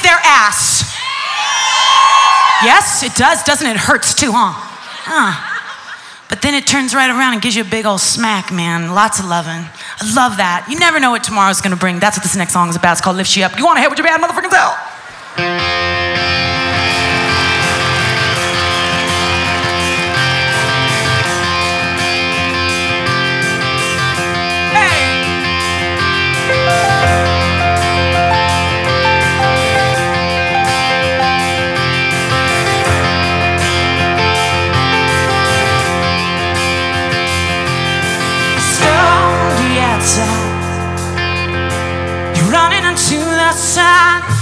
their ass. Yes, it does, doesn't it? It hurts too, huh? But then it turns right around and gives you a big old smack, man. Lots of loving. I love that. You never know what tomorrow's gonna bring. That's what this next song is about. It's called Lift You Up. You wanna hit with your bad motherfucking self? You're running onto the side.